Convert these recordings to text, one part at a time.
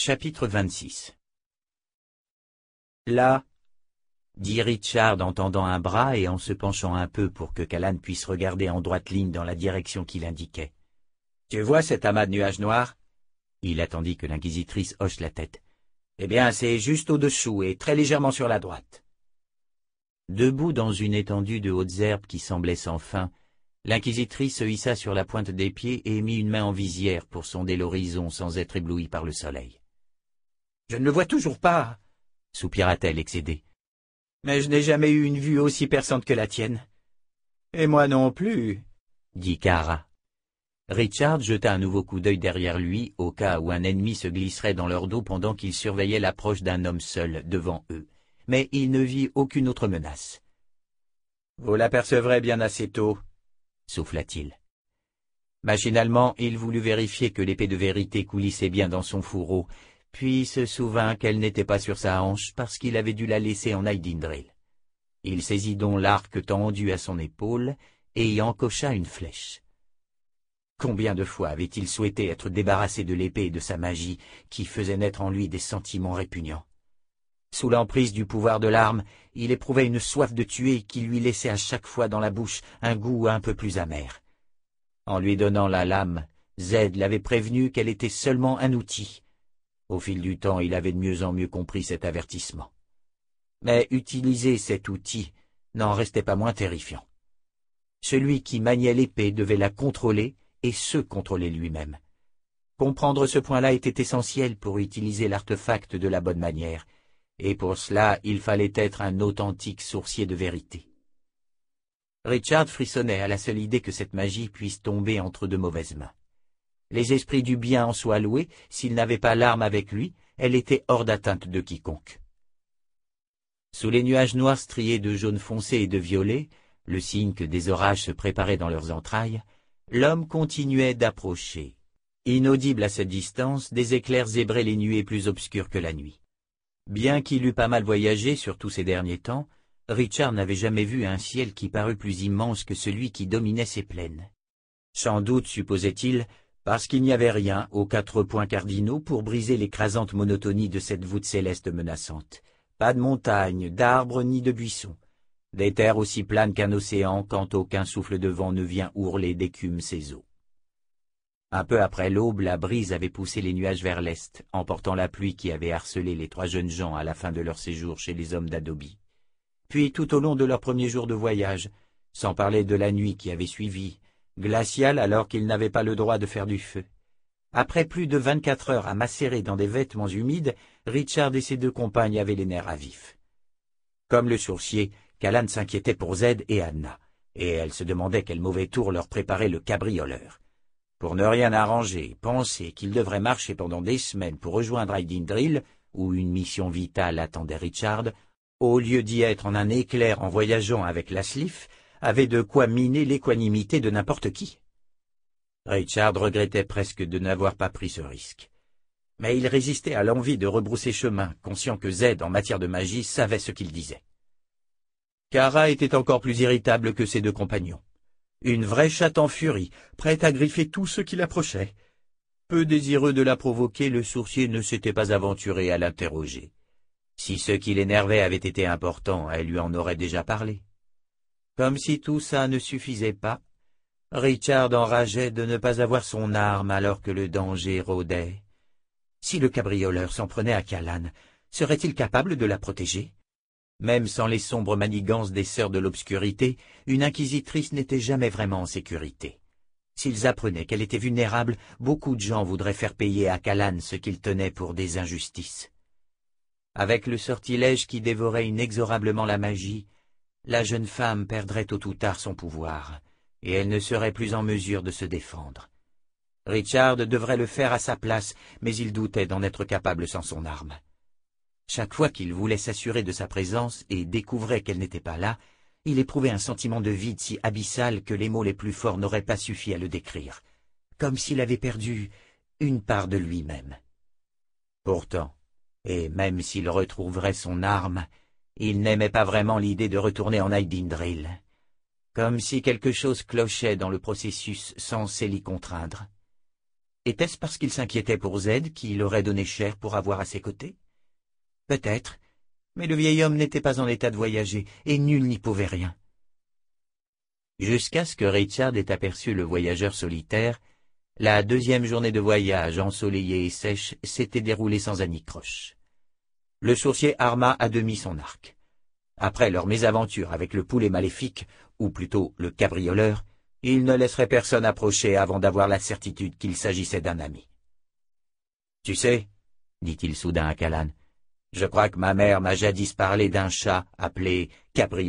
Chapitre 26. Là, dit Richard en tendant un bras et en se penchant un peu pour que Callan puisse regarder en droite ligne dans la direction qu'il indiquait. « Tu vois cet amas de nuages noirs ?» Il attendit que l'inquisitrice hoche la tête. « Eh bien, c'est juste au-dessous et très légèrement sur la droite. » Debout dans une étendue de hautes herbes qui semblait sans fin, l'inquisitrice se hissa sur la pointe des pieds et mit une main en visière pour sonder l'horizon sans être éblouie par le soleil. « Je ne le vois toujours pas, » soupira-t-elle excédée. « Mais je n'ai jamais eu une vue aussi perçante que la tienne. »« Et moi non plus, » dit Kara. Richard jeta un nouveau coup d'œil derrière lui au cas où un ennemi se glisserait dans leur dos pendant qu'ils surveillaient l'approche d'un homme seul devant eux, mais il ne vit aucune autre menace. « Vous l'apercevrez bien assez tôt, » souffla-t-il. Machinalement, il voulut vérifier que l'épée de vérité coulissait bien dans son fourreau, puis se souvint qu'elle n'était pas sur sa hanche parce qu'il avait dû la laisser en Aidindril. Il saisit donc l'arc tendu à son épaule et y encocha une flèche. Combien de fois avait-il souhaité être débarrassé de l'épée et de sa magie qui faisait naître en lui des sentiments répugnants. Sous l'emprise du pouvoir de l'arme, il éprouvait une soif de tuer qui lui laissait à chaque fois dans la bouche un goût un peu plus amer. En lui donnant la lame, Zed l'avait prévenu qu'elle était seulement un outil. Au fil du temps, il avait de mieux en mieux compris cet avertissement. Mais utiliser cet outil n'en restait pas moins terrifiant. Celui qui maniait l'épée devait la contrôler et se contrôler lui-même. Comprendre ce point-là était essentiel pour utiliser l'artefact de la bonne manière, et pour cela il fallait être un authentique sourcier de vérité. Richard frissonnait à la seule idée que cette magie puisse tomber entre de mauvaises mains. Les esprits du bien en soient loués, s'il n'avait pas l'arme avec lui, elle était hors d'atteinte de quiconque. Sous les nuages noirs striés de jaune foncé et de violet, le signe que des orages se préparaient dans leurs entrailles, l'homme continuait d'approcher. Inaudible à cette distance, des éclairs zébraient les nuées plus obscures que la nuit. Bien qu'il eût pas mal voyagé sur tous ces derniers temps, Richard n'avait jamais vu un ciel qui parut plus immense que celui qui dominait ces plaines. Sans doute, supposait-il, parce qu'il n'y avait rien aux 4 points cardinaux pour briser l'écrasante monotonie de cette voûte céleste menaçante. Pas de montagnes, d'arbres ni de buissons. Des terres aussi planes qu'un océan quand aucun souffle de vent ne vient ourler d'écume ses eaux. Un peu après l'aube, la brise avait poussé les nuages vers l'est, emportant la pluie qui avait harcelé les 3 jeunes gens à la fin de leur séjour chez les hommes d'Adobe. Puis tout au long de leur premier jour de voyage, sans parler de la nuit qui avait suivi, glaciale alors qu'ils n'avaient pas le droit de faire du feu. Après plus de 24 heures à macérer dans des vêtements humides, Richard et ses 2 compagnes avaient les nerfs à vif. Comme le sourcier, Callan s'inquiétait pour Zed et Anna, et elle se demandait quel mauvais tour leur préparait le cabrioleur. Pour ne rien arranger, penser qu'il devrait marcher pendant des semaines pour rejoindre Aidindril, où une mission vitale attendait Richard, au lieu d'y être en un éclair en voyageant avec la Slif, avait de quoi miner l'équanimité de n'importe qui. Richard regrettait presque de n'avoir pas pris ce risque. Mais il résistait à l'envie de rebrousser chemin, conscient que Zed, en matière de magie, savait ce qu'il disait. Kara était encore plus irritable que ses 2 compagnons. Une vraie chatte en furie, prête à griffer tous ceux qui l'approchaient. Peu désireux de la provoquer, le sourcier ne s'était pas aventuré à l'interroger. Si ce qui l'énervait avait été important, elle lui en aurait déjà parlé. Comme si tout ça ne suffisait pas, Richard enrageait de ne pas avoir son arme alors que le danger rôdait. Si le cabrioleur s'en prenait à Callan, serait-il capable de la protéger? Même sans les sombres manigances des sœurs de l'obscurité, une inquisitrice n'était jamais vraiment en sécurité. S'ils apprenaient qu'elle était vulnérable, beaucoup de gens voudraient faire payer à Callan ce qu'ils tenaient pour des injustices. Avec le sortilège qui dévorait inexorablement la magie, la jeune femme perdrait tôt ou tard son pouvoir, et elle ne serait plus en mesure de se défendre. Richard devrait le faire à sa place, mais il doutait d'en être capable sans son arme. Chaque fois qu'il voulait s'assurer de sa présence et découvrait qu'elle n'était pas là, il éprouvait un sentiment de vide si abyssal que les mots les plus forts n'auraient pas suffi à le décrire, comme s'il avait perdu une part de lui-même. Pourtant, et même s'il retrouverait son arme, il n'aimait pas vraiment l'idée de retourner en Aidindril, comme si quelque chose clochait dans le processus censé l'y contraindre. Était-ce parce qu'il s'inquiétait pour Z qu'il aurait donné cher pour avoir à ses côtés? Peut-être, mais le vieil homme n'était pas en état de voyager, et nul n'y pouvait rien. Jusqu'à ce que Richard ait aperçu le voyageur solitaire, la deuxième journée de voyage, ensoleillée et sèche, s'était déroulée sans anicroche. Le sourcier arma à demi son arc. Après leur mésaventure avec le poulet maléfique, ou plutôt le cabrioleur, il ne laisserait personne approcher avant d'avoir la certitude qu'il s'agissait d'un ami. « Tu sais, dit-il soudain à Callan, je crois que ma mère m'a jadis parlé d'un chat appelé cabrioleur. »«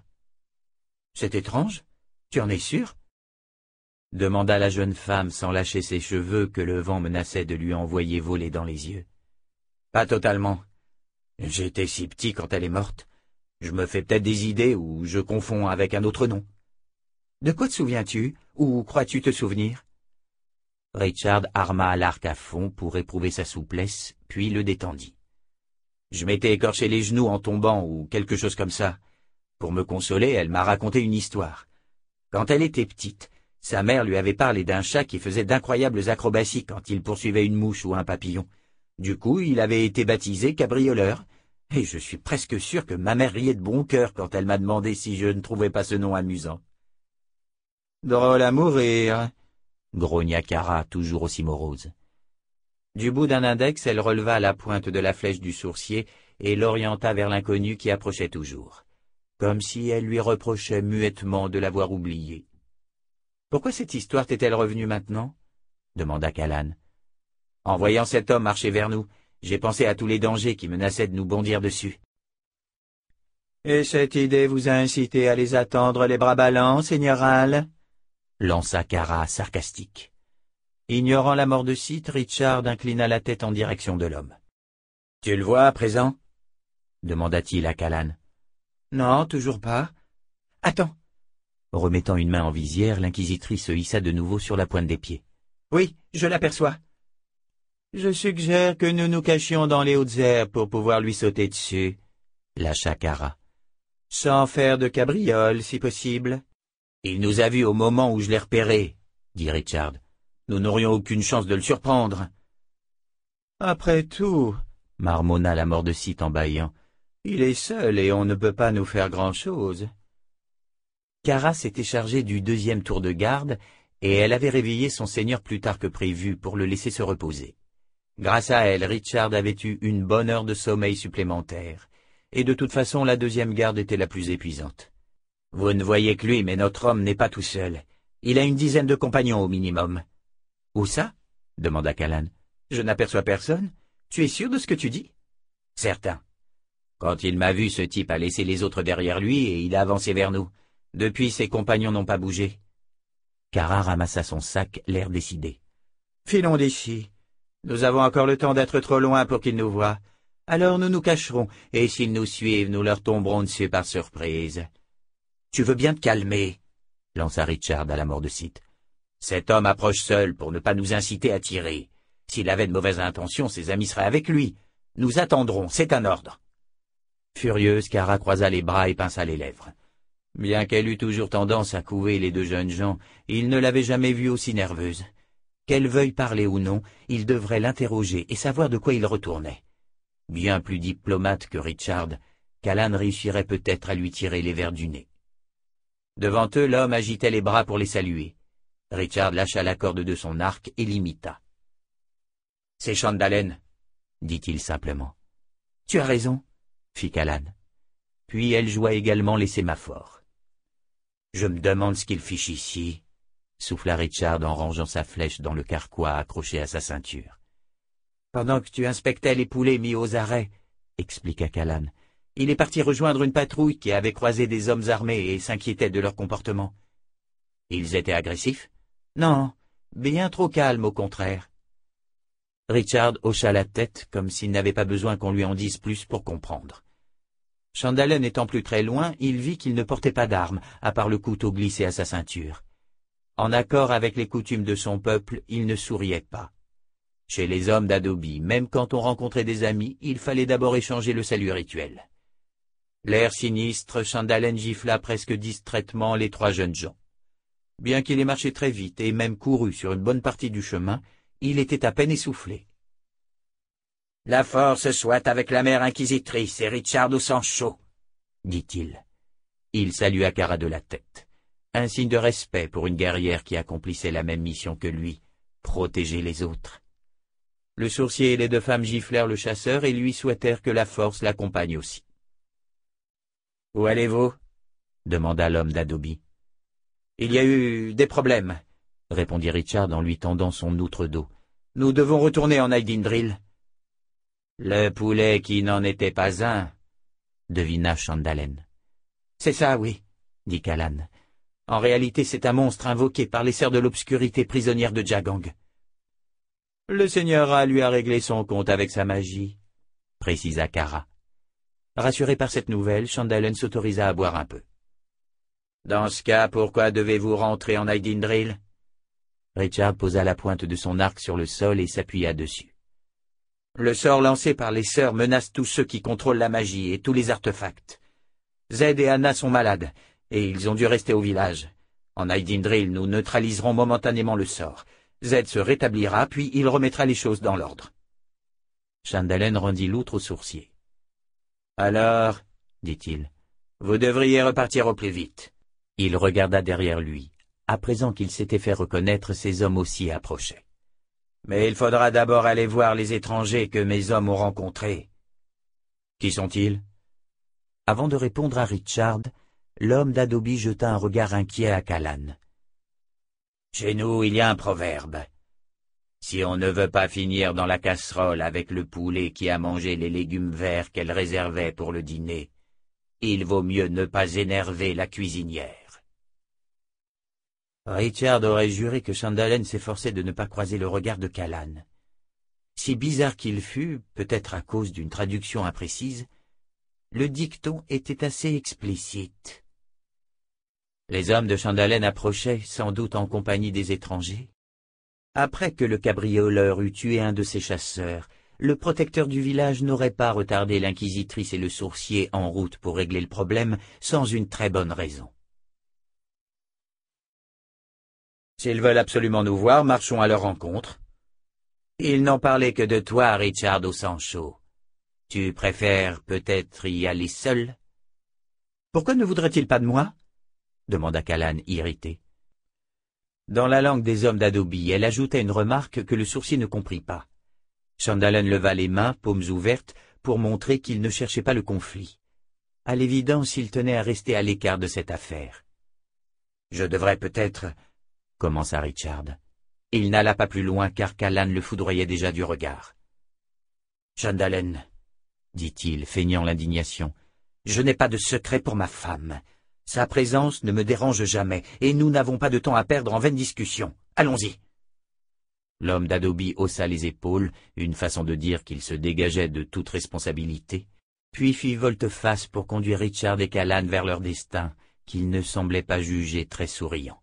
C'est étrange, tu en es sûr ?» demanda la jeune femme sans lâcher ses cheveux que le vent menaçait de lui envoyer voler dans les yeux. « Pas totalement. J'étais si petit quand elle est morte. Je me fais peut-être des idées ou je confonds avec un autre nom. » « De quoi te souviens-tu, ou crois-tu te souvenir ?» Richard arma l'arc à fond pour éprouver sa souplesse, puis le détendit. « Je m'étais écorché les genoux en tombant ou quelque chose comme ça. Pour me consoler, elle m'a raconté une histoire. Quand elle était petite, sa mère lui avait parlé d'un chat qui faisait d'incroyables acrobaties quand il poursuivait une mouche ou un papillon. Du coup, il avait été baptisé cabrioleur, et je suis presque sûr que ma mère riait de bon cœur quand elle m'a demandé si je ne trouvais pas ce nom amusant. « Drôle à mourir !» grogna Kara, toujours aussi morose. Du bout d'un index, elle releva la pointe de la flèche du sourcier et l'orienta vers l'inconnu qui approchait toujours, comme si elle lui reprochait muettement de l'avoir oublié. « Pourquoi cette histoire t'est-elle revenue maintenant ?» demanda Callan. « En voyant cet homme marcher vers nous, j'ai pensé à tous les dangers qui menaçaient de nous bondir dessus. »« Et cette idée vous a incité à les attendre les bras ballants, Seigneurial ?» lança Kara sarcastique. Ignorant la mort de Sith, Richard inclina la tête en direction de l'homme. « Tu le vois à présent ?» demanda-t-il à Callan. « Non, toujours pas. Attends !» Remettant une main en visière, l'inquisitrice se hissa de nouveau sur la pointe des pieds. « Oui, je l'aperçois. »« Je suggère que nous nous cachions dans les hautes herbes pour pouvoir lui sauter dessus, » lâcha Kara. « Sans faire de cabriole, si possible. » « Il nous a vus au moment où je l'ai repéré, » dit Richard. « Nous n'aurions aucune chance de le surprendre. »« Après tout, » marmonna la mort de Sith en bâillant, « il est seul et on ne peut pas nous faire grand-chose. » Kara s'était chargée du deuxième tour de garde et elle avait réveillé son seigneur plus tard que prévu pour le laisser se reposer. Grâce à elle, Richard avait eu une bonne heure de sommeil supplémentaire, et de toute façon la deuxième garde était la plus épuisante. Vous ne voyez que lui, mais notre homme n'est pas tout seul. Il a une dizaine de compagnons au minimum. « Où ça ?» demanda Callan. « Je n'aperçois personne. Tu es sûr de ce que tu dis ?»« Certain. Quand il m'a vu, ce type a laissé les autres derrière lui et il a avancé vers nous. Depuis, ses compagnons n'ont pas bougé. » Kara ramassa son sac, l'air décidé. « Filons d'ici. Nous avons encore le temps d'être trop loin pour qu'ils nous voient. Alors nous nous cacherons, et s'ils nous suivent, nous leur tomberons dessus par surprise. » « Tu veux bien te calmer ?» lança Richard à la mort de Sith. « Cet homme approche seul pour ne pas nous inciter à tirer. S'il avait de mauvaises intentions, ses amis seraient avec lui. Nous attendrons, c'est un ordre. » Furieuse, Kara croisa les bras et pinça les lèvres. Bien qu'elle eût toujours tendance à couver les deux jeunes gens, il ne l'avait jamais vue aussi nerveuse. Qu'elle veuille parler ou non, il devrait l'interroger et savoir de quoi il retournait. Bien plus diplomate que Richard, Callan réussirait peut-être à lui tirer les vers du nez. Devant eux, l'homme agitait les bras pour les saluer. Richard lâcha la corde de son arc et l'imita. « C'est Chandalen, » dit-il simplement. « Tu as raison, » fit Callan. Puis elle joua également les sémaphores. « Je me demande ce qu'il fiche ici, » souffla Richard en rangeant sa flèche dans le carquois accroché à sa ceinture. « Pendant que tu inspectais les poulets mis aux arrêts, » expliqua Callan. Il est parti rejoindre une patrouille qui avait croisé des hommes armés et s'inquiétait de leur comportement. Ils étaient agressifs? Non, bien trop calmes au contraire. Richard hocha la tête comme s'il n'avait pas besoin qu'on lui en dise plus pour comprendre. Chandalen étant plus très loin, il vit qu'il ne portait pas d'arme, à part le couteau glissé à sa ceinture. En accord avec les coutumes de son peuple, il ne souriait pas. Chez les hommes d'Adobe, même quand on rencontrait des amis, il fallait d'abord échanger le salut rituel. L'air sinistre, Chandalen gifla presque distraitement les trois jeunes gens. Bien qu'il ait marché très vite et même couru sur une bonne partie du chemin, il était à peine essoufflé. « La force soit avec la mère inquisitrice et Richard au sang chaud, dit-il. Il salua Kara de la tête, un signe de respect pour une guerrière qui accomplissait la même mission que lui, protéger les autres. Le sourcier et les deux femmes giflèrent le chasseur et lui souhaitèrent que la force l'accompagne aussi. « Où allez-vous » demanda l'homme d'Adobe. « Il y a eu des problèmes, » répondit Richard en lui tendant son outre d'eau. « Nous devons retourner en Aydindril. »« Le poulet qui n'en était pas un, » devina Chandalen. « C'est ça, oui, » dit Kalan. « En réalité, c'est un monstre invoqué par les serfs de l'obscurité prisonnière de Jagang. »« Le seigneur lui a réglé son compte avec sa magie, » précisa Kara. Rassuré par cette nouvelle, Chandalen s'autorisa à boire un peu. « Dans ce cas, pourquoi devez-vous rentrer en Aydindril » Richard posa la pointe de son arc sur le sol et s'appuya dessus. « Le sort lancé par les sœurs menace tous ceux qui contrôlent la magie et tous les artefacts. Zed et Anna sont malades, et ils ont dû rester au village. En Aydindril, nous neutraliserons momentanément le sort. Zed se rétablira, puis il remettra les choses dans l'ordre. » Chandalen rendit l'outre au sourcier. « Alors, dit-il, vous devriez repartir au plus vite. » Il regarda derrière lui. À présent qu'il s'était fait reconnaître, ces hommes aussi approchaient. « Mais il faudra d'abord aller voir les étrangers que mes hommes ont rencontrés. »« Qui sont-ils » Avant de répondre à Richard, l'homme d'Adobe jeta un regard inquiet à Kalan. « Chez nous, il y a un proverbe. Si on ne veut pas finir dans la casserole avec le poulet qui a mangé les légumes verts qu'elle réservait pour le dîner, il vaut mieux ne pas énerver la cuisinière. » Richard aurait juré que Chandalen s'efforçait de ne pas croiser le regard de Kalan. Si bizarre qu'il fût, peut-être à cause d'une traduction imprécise, le dicton était assez explicite. Les hommes de Chandalen approchaient, sans doute en compagnie des étrangers. Après que le cabrioleur eut tué un de ses chasseurs, le protecteur du village n'aurait pas retardé l'inquisitrice et le sourcier en route pour régler le problème sans une très bonne raison. S'ils veulent absolument nous voir, marchons à leur rencontre. Ils n'ont parlé que de toi, Richard au sang chaud. Tu préfères peut-être y aller seul? Pourquoi ne voudrait-il pas de moi? Demanda Kalan irrité. Dans la langue des hommes d'Adobe, elle ajoutait une remarque que le sourcier ne comprit pas. Chandalen leva les mains, paumes ouvertes, pour montrer qu'il ne cherchait pas le conflit. À l'évidence, il tenait à rester à l'écart de cette affaire. « Je devrais peut-être... » commença Richard. Il n'alla pas plus loin car Kalan le foudroyait déjà du regard. « Chandalen, » dit-il, feignant l'indignation, « je n'ai pas de secret pour ma femme. Sa présence ne me dérange jamais, et nous n'avons pas de temps à perdre en vaines discussions. Allons-y. » L'homme d'Adobe haussa les épaules, une façon de dire qu'il se dégageait de toute responsabilité, puis fit volte-face pour conduire Richard et Kalan vers leur destin, qu'il ne semblait pas juger très souriant.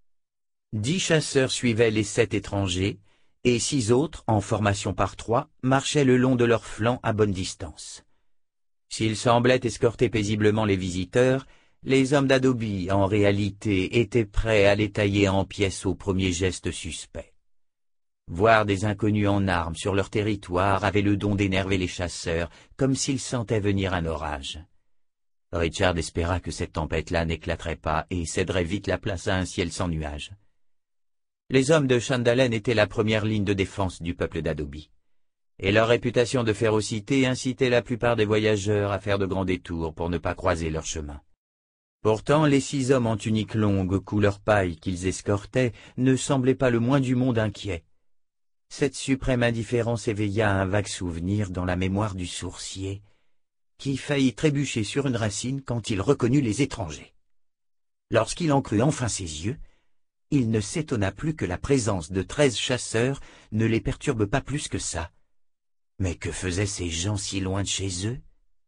10 chasseurs suivaient les 7 étrangers, et 6 autres, en formation par 3, marchaient le long de leurs flancs à bonne distance. S'ils semblaient escorter paisiblement les visiteurs, les hommes d'Adobe, en réalité, étaient prêts à les tailler en pièces au premier geste suspect. Voir des inconnus en armes sur leur territoire avait le don d'énerver les chasseurs, comme s'ils sentaient venir un orage. Richard espéra que cette tempête-là n'éclaterait pas et céderait vite la place à un ciel sans nuages. Les hommes de Chandalen étaient la première ligne de défense du peuple d'Adobe, et leur réputation de férocité incitait la plupart des voyageurs à faire de grands détours pour ne pas croiser leur chemin. Pourtant, les 6 hommes en tunique longue, couleur paille qu'ils escortaient, ne semblaient pas le moins du monde inquiets. Cette suprême indifférence éveilla un vague souvenir dans la mémoire du sourcier, qui faillit trébucher sur une racine quand il reconnut les étrangers. Lorsqu'il en crut enfin ses yeux, il ne s'étonna plus que la présence de 13 chasseurs ne les perturbe pas plus que ça. Mais que faisaient ces gens si loin de chez eux?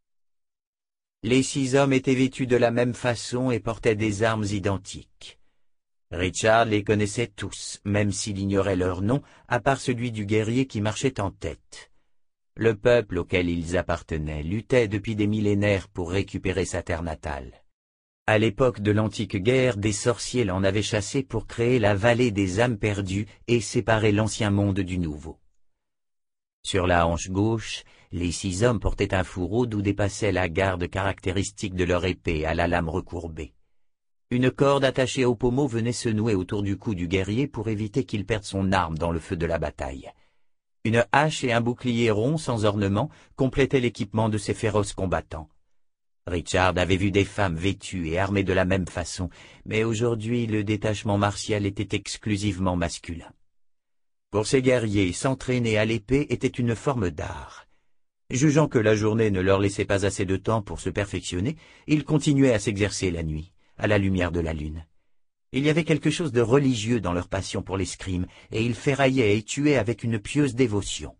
Les 6 hommes étaient vêtus de la même façon et portaient des armes identiques. Richard les connaissait tous, même s'il ignorait leur nom, à part celui du guerrier qui marchait en tête. Le peuple auquel ils appartenaient luttait depuis des millénaires pour récupérer sa terre natale. À l'époque de l'antique guerre, des sorciers l'en avaient chassé pour créer la vallée des âmes perdues et séparer l'ancien monde du nouveau. Sur la hanche gauche, les 6 hommes portaient un fourreau d'où dépassait la garde caractéristique de leur épée à la lame recourbée. Une corde attachée au pommeau venait se nouer autour du cou du guerrier pour éviter qu'il perde son arme dans le feu de la bataille. Une hache et un bouclier rond sans ornement complétaient l'équipement de ces féroces combattants. Richard avait vu des femmes vêtues et armées de la même façon, mais aujourd'hui le détachement martial était exclusivement masculin. Pour ces guerriers, s'entraîner à l'épée était une forme d'art. Jugeant que la journée ne leur laissait pas assez de temps pour se perfectionner, ils continuaient à s'exercer la nuit, à la lumière de la lune. Il y avait quelque chose de religieux dans leur passion pour l'escrime, et ils ferraillaient et tuaient avec une pieuse dévotion.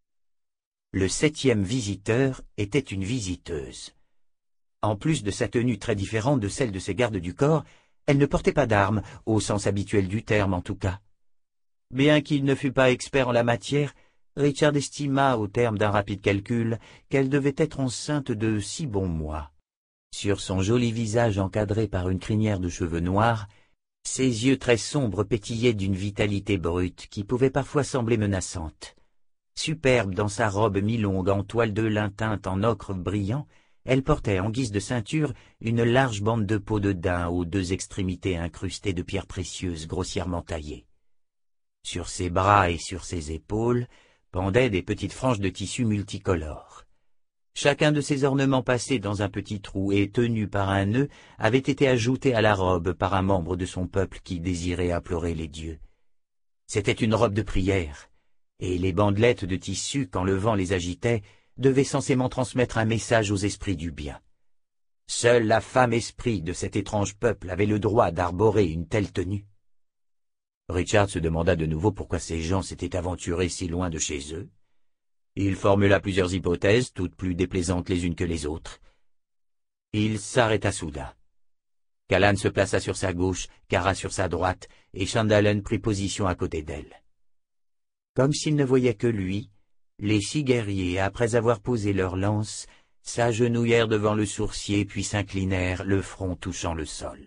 Le 7e visiteur était une visiteuse. En plus de sa tenue très différente de celle de ses gardes du corps, elle ne portait pas d'armes, au sens habituel du terme en tout cas. Bien qu'il ne fût pas expert en la matière, Richard estima, au terme d'un rapide calcul, qu'elle devait être enceinte de 6 bons mois. Sur son joli visage encadré par une crinière de cheveux noirs, ses yeux très sombres pétillaient d'une vitalité brute qui pouvait parfois sembler menaçante. Superbe dans sa robe mi-longue en toile de lin teinte en ocre brillant, elle portait en guise de ceinture une large bande de peau de daim aux 2 extrémités incrustées de pierres précieuses grossièrement taillées. Sur ses bras et sur ses épaules pendaient des petites franges de tissu multicolores. Chacun de ces ornements passés dans un petit trou et tenu par un nœud avait été ajouté à la robe par un membre de son peuple qui désirait implorer les dieux. C'était une robe de prière, et les bandelettes de tissu, quand le vent les agitait, devaient censément transmettre un message aux esprits du bien. Seule la femme esprit de cet étrange peuple avait le droit d'arborer une telle tenue. Richard se demanda de nouveau pourquoi ces gens s'étaient aventurés si loin de chez eux. Il formula plusieurs hypothèses, toutes plus déplaisantes les unes que les autres. Il s'arrêta soudain. Callan se plaça sur sa gauche, Kara sur sa droite, et Shandalen prit position à côté d'elle. Comme s'il ne voyait que lui, les 6 guerriers, après avoir posé leurs lances, s'agenouillèrent devant le sourcier puis s'inclinèrent, le front touchant le sol.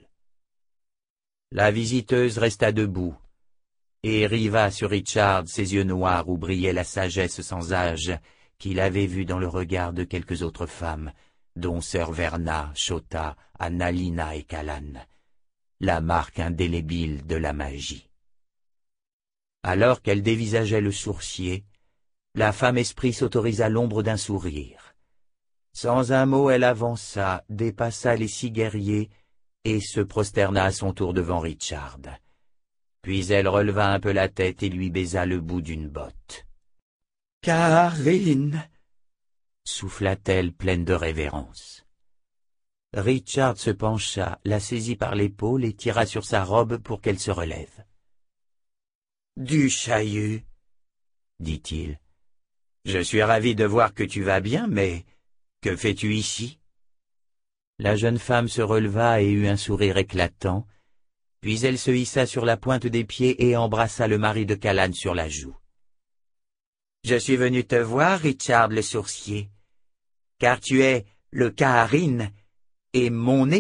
La visiteuse resta debout et riva sur Richard ses yeux noirs où brillait la sagesse sans âge qu'il avait vue dans le regard de quelques autres femmes, dont sœur Verna, Chota, Annalina et Callan, la marque indélébile de la magie. Alors qu'elle dévisageait le sourcier, la femme esprit s'autorisa l'ombre d'un sourire. Sans un mot, elle avança, dépassa les 6 guerriers et se prosterna à son tour devant Richard. Puis elle releva un peu la tête et lui baisa le bout d'une botte. « Karine » souffla-t-elle pleine de révérence. Richard se pencha, la saisit par l'épaule et tira sur sa robe pour qu'elle se relève. « Du chahut, dit-il. Je suis ravi de voir que tu vas bien, mais que fais-tu ici ?» La jeune femme se releva et eut un sourire éclatant, puis elle se hissa sur la pointe des pieds et embrassa le mari de Callan sur la joue. « Je suis venu te voir, Richard le sourcier, car tu es le Kaharin et mon époux. »